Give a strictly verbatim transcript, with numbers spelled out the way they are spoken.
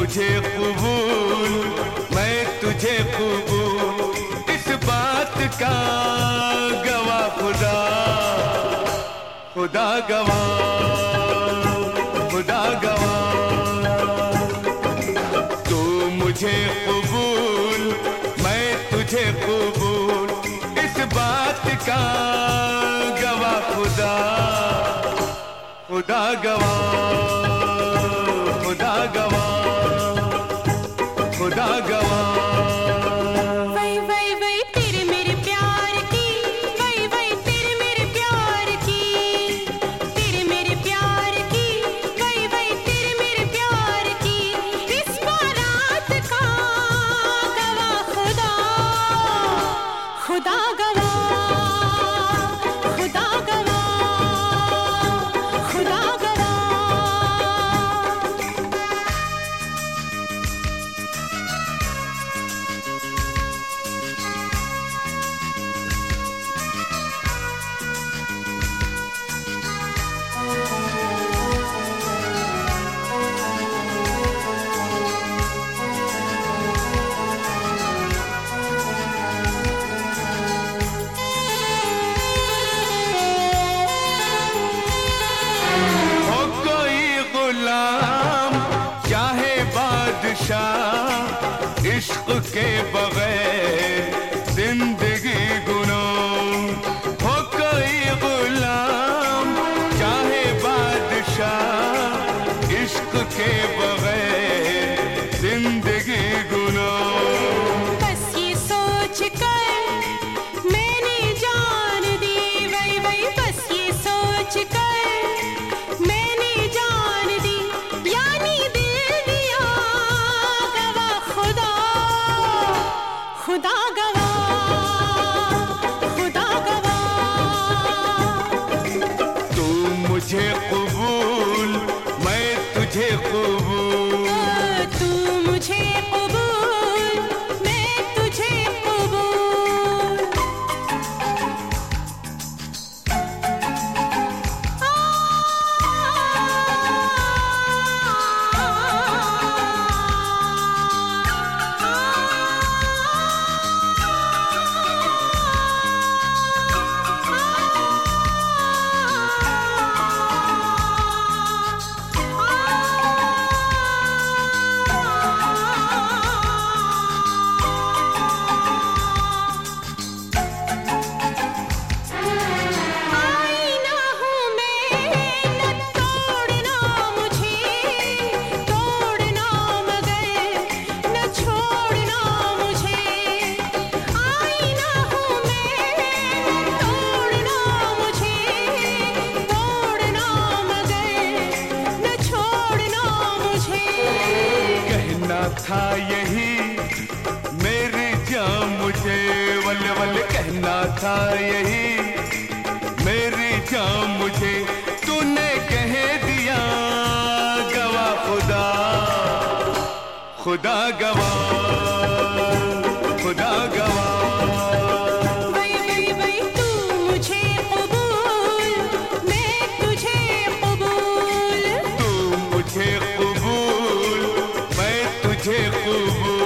मुझे कबूल, मैं तुझे कबूल, इस बात का गवाह खुदा, खुदा गवाह, खुदा गवाह। तू मुझे कबूल, मैं तुझे कबूल, इस बात का गवाह खुदा, खुदा गवाह, खुदा गवाह, खुदा गवाह। वही वही वही तेरे मेरे प्यार की, वही वही तेरे मेरे प्यार की, तेरे मेरे प्यार की, वही वही तेरे मेरे प्यार की, इस बारात का गवाह खुदा, खुदा गवाह, खुदा गवाह, खुदा गवाह। इश्क के बगैर जिंदगी गुनाह, हो कोई गुलाम चाहे बादशाह, इश्क के बगैर जिंदगी गुनाह। बस ये सोच कर मैंने जान दी, वही वही बस ये सोच कर मैंने जान दी, यानी दिल दिया गवाह खुदा, खुदा गवाह, खुदा गवाह। तू मुझे कबूल, मैं तुझे कबूल, तू मुझे कबूल, मैं तुझे कबूल। था यही मेरी जान मुझे, वल वल कहना था यही मेरी जान मुझे, तूने कह दिया गवाह खुदा, खुदा गवाह, खुदा गवाह। वही वही वही तू मुझे कबूल, मैं तुझे कबूल, तू मुझे कबूल, मैं तुझे कबूल।